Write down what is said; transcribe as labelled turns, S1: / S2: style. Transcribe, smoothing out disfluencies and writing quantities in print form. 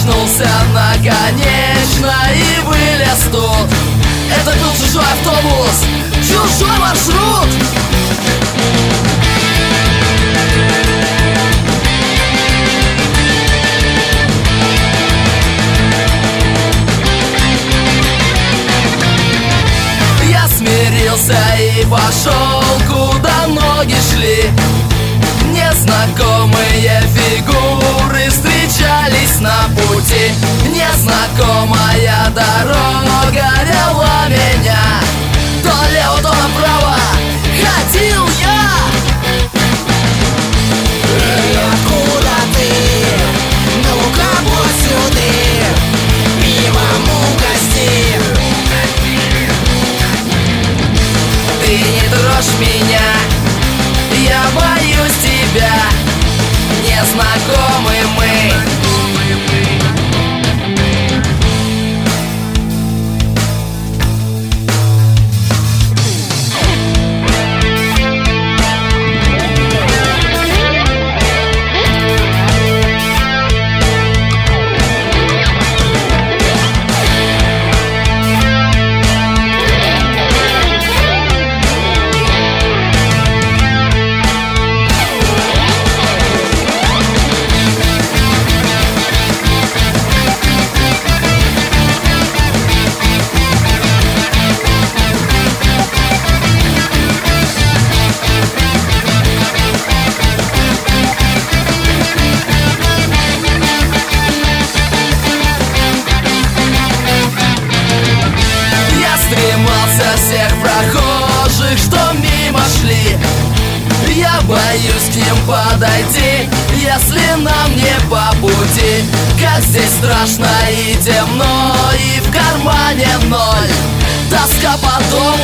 S1: очнулся наконечно и вылез тут. Это был чужой автобус, чужой маршрут. Я смирился и пошел, куда ноги шли. Незнакомые фигуры встречались на пути. Незнакомая дорога вела меня. То налево, то направо ходил я.
S2: Эй, откуда ты? Ну-ка, вот сюда, пивом угости.
S1: Ты не трожь меня, я боюсь тебя. Незнакомы мы. Всех прохожих, что мимо шли, я боюсь к ним подойти, если нам не по пути. Как здесь страшно и темно, и в кармане ноль. Тоска по дому